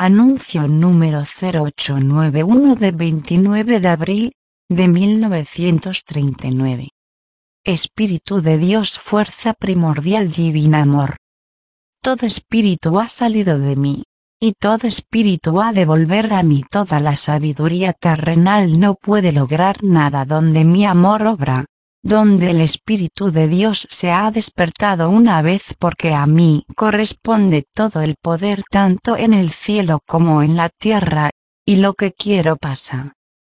Anuncio número 0891 de 29 de abril de 1939. Espíritu de Dios, fuerza primordial, divina amor. Todo espíritu ha salido de mí, y todo espíritu ha de volver a mí. Toda la sabiduría terrenal no puede lograr nada donde mi amor obra, donde el Espíritu de Dios se ha despertado una vez, porque a mí corresponde todo el poder tanto en el cielo como en la tierra, y lo que quiero pasa.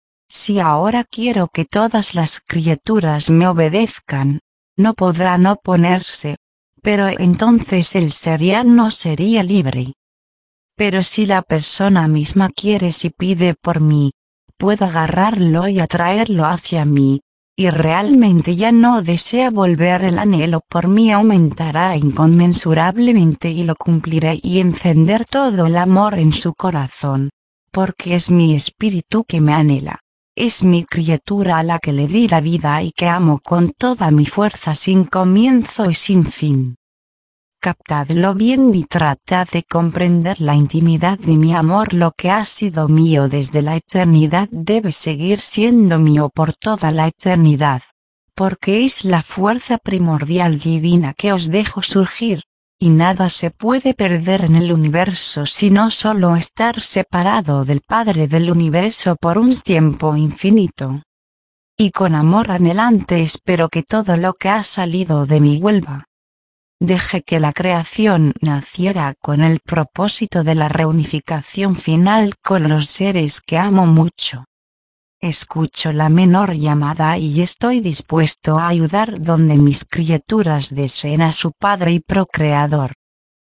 Si ahora quiero que todas las criaturas me obedezcan, no podrán oponerse, pero entonces el ser ya no sería libre. Pero si la persona misma quiere, si pide por mí, puedo agarrarlo y atraerlo hacia mí, y realmente ya no desea volver. El anhelo por mí aumentará inconmensurablemente y lo cumpliré, y encender todo el amor en su corazón, porque es mi espíritu que me anhela. Es mi criatura a la que le di la vida y que amo con toda mi fuerza, sin comienzo y sin fin. Captadlo bien y tratad de comprender la intimidad de mi amor. Lo que ha sido mío desde la eternidad debe seguir siendo mío por toda la eternidad, porque es la fuerza primordial divina que os dejo surgir, y nada se puede perder en el universo sino solo estar separado del Padre del universo por un tiempo infinito. Y con amor anhelante espero que todo lo que ha salido de mí vuelva. Deje que la creación naciera con el propósito de la reunificación final con los seres que amo mucho. Escucho la menor llamada y estoy dispuesto a ayudar donde mis criaturas deseen a su Padre y Procreador.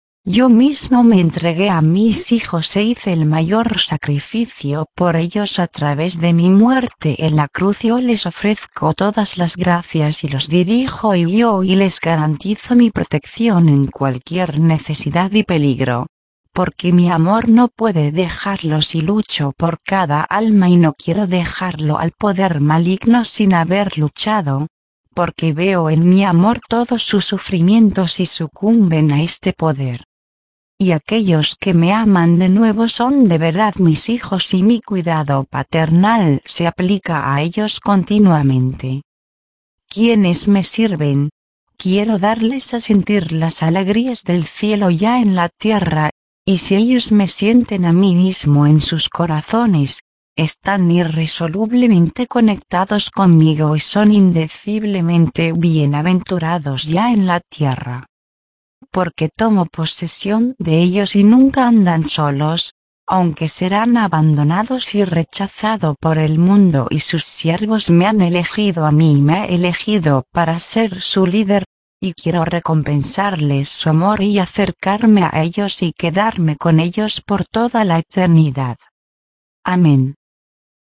Yo mismo me entregué a mis hijos e hice el mayor sacrificio por ellos a través de mi muerte en la cruz. Yo les ofrezco todas las gracias y los dirijo y guío y les garantizo mi protección en cualquier necesidad y peligro, porque mi amor no puede dejarlos y lucho por cada alma y no quiero dejarlo al poder maligno sin haber luchado, porque veo en mi amor todos sus sufrimientos y sucumben a este poder. Y aquellos que me aman de nuevo son de verdad mis hijos y mi cuidado paternal se aplica a ellos continuamente. Quienes me sirven, quiero darles a sentir las alegrías del cielo ya en la tierra, y si ellos me sienten a mí mismo en sus corazones, están irresolublemente conectados conmigo y son indeciblemente bienaventurados ya en la tierra. Porque tomo posesión de ellos y nunca andan solos, aunque serán abandonados y rechazados por el mundo y sus siervos me han elegido a mí, me ha elegido para ser su líder, y quiero recompensarles su amor y acercarme a ellos y quedarme con ellos por toda la eternidad. Amén.